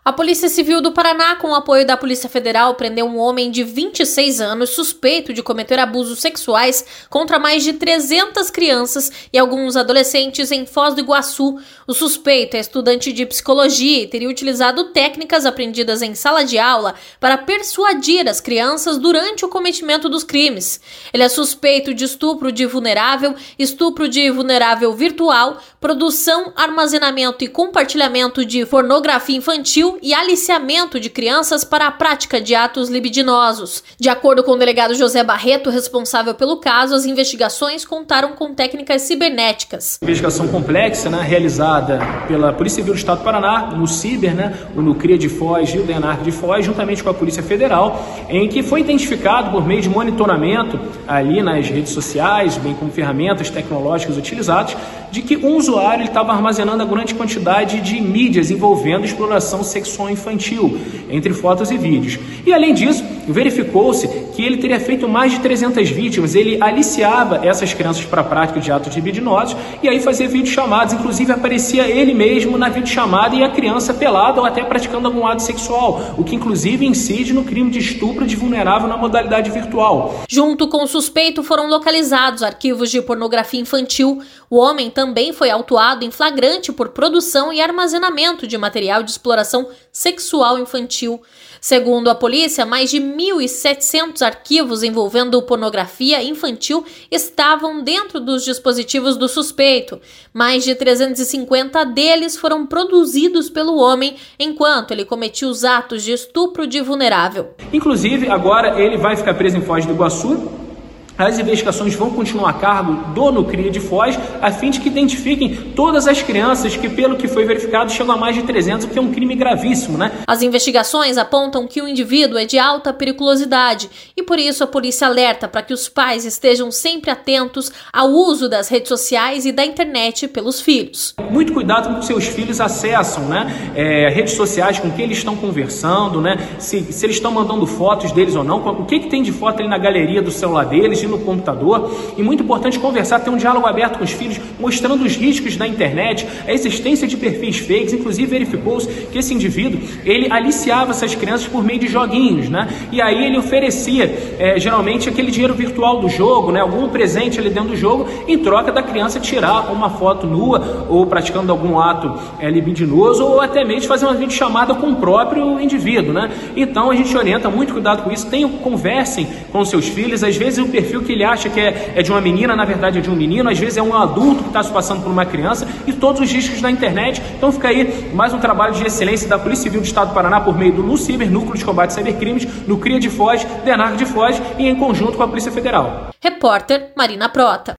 A Polícia Civil do Paraná, com o apoio da Polícia Federal, prendeu um homem de 26 anos suspeito de cometer abusos sexuais contra mais de 300 crianças e alguns adolescentes em Foz do Iguaçu. O suspeito é estudante de psicologia e teria utilizado técnicas aprendidas em sala de aula para persuadir as crianças durante o cometimento dos crimes. Ele é suspeito de estupro de vulnerável virtual, produção, armazenamento e compartilhamento de pornografia infantil e aliciamento de crianças para a prática de atos libidinosos. De acordo com o delegado José Barreto, responsável pelo caso, as investigações contaram com técnicas cibernéticas. Investigação complexa, realizada pela Polícia Civil do Estado do Paraná, no CIBER, no CRIA de Foz e o DENARC de Foz, juntamente com a Polícia Federal, em que foi identificado por meio de monitoramento ali nas redes sociais, bem como ferramentas tecnológicas utilizadas, de que um usuário estava armazenando a grande quantidade de mídias envolvendo exploração sexual infantil, entre fotos e vídeos. E além disso, verificou-se que ele teria feito mais de 300 vítimas, ele aliciava essas crianças para a prática de atos libidinosos e aí fazia videochamadas, inclusive aparecia ele mesmo na videochamada e a criança pelada ou até praticando algum ato sexual, o que inclusive incide no crime de estupro de vulnerável na modalidade virtual. Junto com o suspeito foram localizados arquivos de pornografia infantil. O homem também foi autuado em flagrante por produção e armazenamento de material de exploração sexual infantil. Segundo a polícia, mais de 1.700 arquivos envolvendo pornografia infantil estavam dentro dos dispositivos do suspeito. Mais de 350 deles foram produzidos pelo homem enquanto ele cometia os atos de estupro de vulnerável. Inclusive, agora ele vai ficar preso em Foz do Iguaçu. As investigações vão continuar a cargo do NUCRIA de Foz, a fim de que identifiquem todas as crianças que, pelo que foi verificado, chegam a mais de 300, o que é um crime gravíssimo, As investigações apontam que o indivíduo é de alta periculosidade e, por isso, a polícia alerta para que os pais estejam sempre atentos ao uso das redes sociais e da internet pelos filhos. Muito cuidado com que seus filhos acessam, redes sociais, com quem eles estão conversando, se eles estão mandando fotos deles ou não, o que tem de foto ali na galeria do celular deles, no computador. E muito importante conversar, ter um diálogo aberto com os filhos, mostrando os riscos da internet, a existência de perfis fakes. Inclusive verificou-se que esse indivíduo, ele aliciava essas crianças por meio de joguinhos, e aí ele oferecia geralmente aquele dinheiro virtual do jogo, algum presente ali dentro do jogo, em troca da criança tirar uma foto nua ou praticando algum ato libidinoso ou até mesmo fazer uma videochamada com o próprio indivíduo, Então a gente orienta, muito cuidado com isso, conversem com seus filhos. Às vezes o perfil que ele acha que é de uma menina, na verdade é de um menino, às vezes é um adulto que está se passando por uma criança, e todos os riscos da internet. Então fica aí mais um trabalho de excelência da Polícia Civil do Estado do Paraná por meio do NUCIBER, Núcleo de Combate a Cybercrimes, no CRIA de Foz, DENARC de Foz e em conjunto com a Polícia Federal. Repórter Marina Prota.